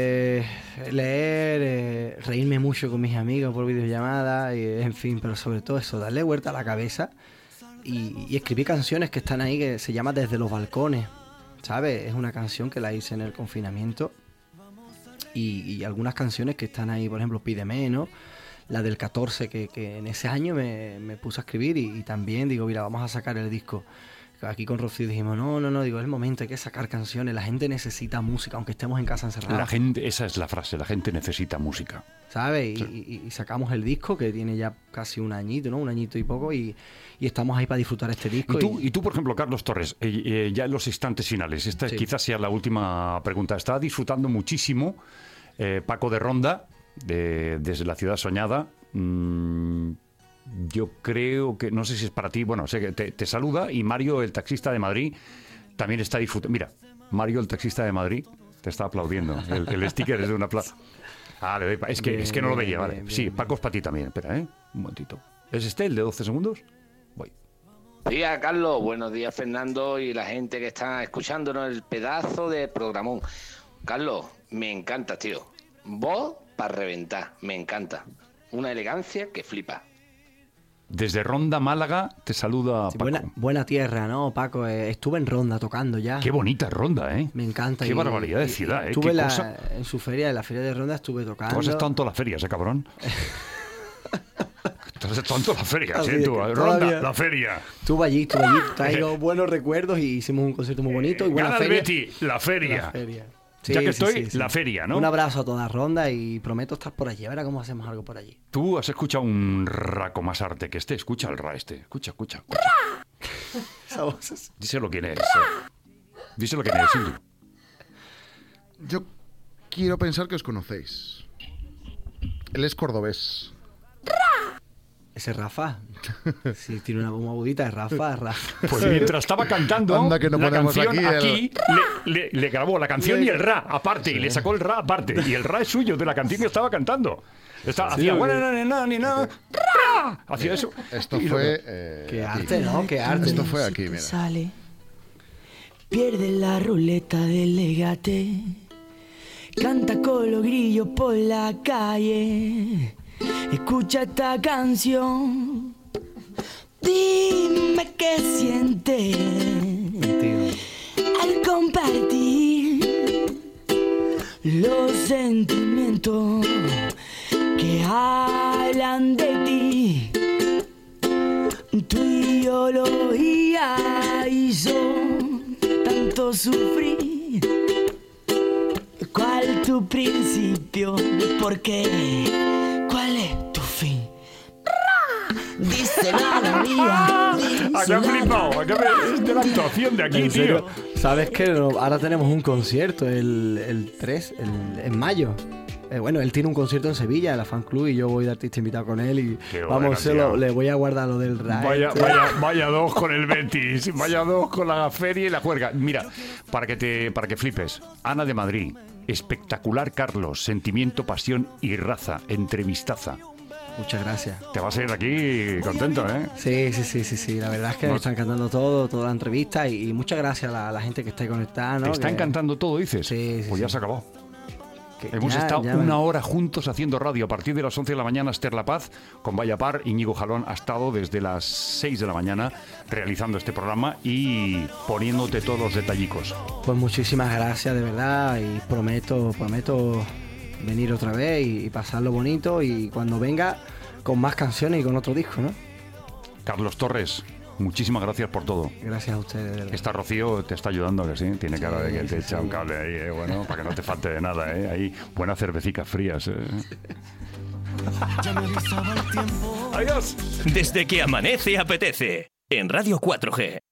leer, reírme mucho con mis amigos por videollamada, y, en fin, pero sobre todo eso, darle vuelta a la cabeza y escribir canciones que están ahí, que se llama Desde los Balcones, ¿sabes? Es una canción que la hice en el confinamiento y algunas canciones que están ahí, por ejemplo, Pídeme, ¿no? La del 14 que en ese año me puse a escribir y también digo, mira, vamos a sacar el disco. Aquí con Rocío dijimos, no, digo, es el momento, hay que sacar canciones, la gente necesita música, aunque estemos en casa encerrados. La gente, esa es la frase, la gente necesita música. ¿Sabes? Y sacamos el disco, que tiene ya casi un añito, ¿no? Un añito y poco, y estamos ahí para disfrutar este disco. Y tú, por ejemplo, Carlos Torres, ya en los instantes finales, esta Sí. quizás sea la última pregunta. Está disfrutando muchísimo Paco de Ronda, desde la ciudad soñada. Yo creo que, no sé si es para ti, bueno, sé que te saluda, y Mario, el taxista de Madrid, también está disfrutando. Mira, Mario, el taxista de Madrid, te está aplaudiendo. El sticker es de un aplauso. Ah, le doy es que no lo veía, vale. Sí, Paco es para ti también, espera, un momentito. ¿Es este, el de 12 segundos? Voy. Buenos días, Carlos. Buenos días, Fernando, y la gente que está escuchándonos el pedazo de programón. Carlos, me encanta, tío. Voz para reventar, me encanta. Una elegancia que flipa. Desde Ronda, Málaga, te saluda Sí, Paco. buena tierra, ¿no, Paco? Estuve en Ronda tocando ya. Qué bonita Ronda, ¿eh? Me encanta. Qué barbaridad de ciudad, ¿eh? Estuve Qué cosa. en su feria, en la feria de Ronda estuve tocando. Tú has estado en todas las ferias, cabrón. Tú has estado en todas las ferias, Así ¿eh? es Tú, que Ronda, todavía- la feria. Estuve allí, traigo buenos recuerdos y hicimos un concierto muy bonito. Y buena Gana el feria. Betty, la feria. La feria. Ya que estoy, la feria, ¿no? Un abrazo a toda Ronda y prometo estar por allí. A ver cómo hacemos algo por allí. Tú has escuchado un ra con más arte que este. Escucha el ra este. Escucha. Esa voz es- Díselo quién es. Díselo quién es, Silvio. Yo quiero pensar que os conocéis. Él es cordobés. Ese es Rafa. Sí, tiene una voz muy agudita, es Rafa. Pues mientras estaba cantando, Anda que no la ponemos canción aquí le grabó la canción y el ra aparte, y le sacó el ra aparte. Y el ra es suyo, de la canción que estaba cantando. Hacía ra, hacía eso. Esto Y fue... Qué aquí. arte, ¿no? Qué arte. Esto fue aquí, mira. Sale, pierde la ruleta del legate, canta con los grillos por la calle, escucha esta canción, dime qué sientes al compartir los sentimientos que hablan de ti. Tu ideología hizo tanto sufrir. ¿Cuál tu principio? ¿Por qué? ¿Cuál es tu fin? Dice la vida. Acá he flipado, es de la actuación de aquí, ¿En tío. serio? ¿Sabes qué? Ahora tenemos un concierto el 3, en mayo. Bueno, él tiene un concierto en Sevilla, en la Fan Club, y yo voy de artista invitado con él. Y Qué vamos, bueno, tío. le voy a guardar lo del RAE. Vaya dos con el Betis, vaya dos con la feria y la juerga. Mira, para que flipes, Ana de Madrid, espectacular Carlos, sentimiento, pasión y raza, entrevistaza. Muchas gracias. Te vas a ir de aquí contento, ¿eh? Sí. La verdad es que me están encantando toda la entrevista y muchas gracias a la gente que está ahí conectada, ¿no? ¿Te está Que- encantando todo, dices? Sí, Pues ya se acabó. que Hemos ya- estado ya una hora juntos haciendo radio. A partir de las 11 de la mañana, Esther La Paz, con Vaya Par, Íñigo Jalón ha estado desde las 6 de la mañana realizando este programa y poniéndote todos los detallicos. Pues muchísimas gracias, de verdad, y prometo venir otra vez y pasarlo bonito, y cuando venga con más canciones y con otro disco, ¿no? Carlos Torres, muchísimas gracias por todo. Gracias a ustedes, de verdad. Esta Rocío te está ayudando, que sí, tiene cara de que te sí, echa un sí. cable ahí, bueno, para que no te falte de nada, ahí, buenas cervecicas frías, Ya me avisaba el tiempo. Adiós. Desde que amanece apetece. En Radio 4G.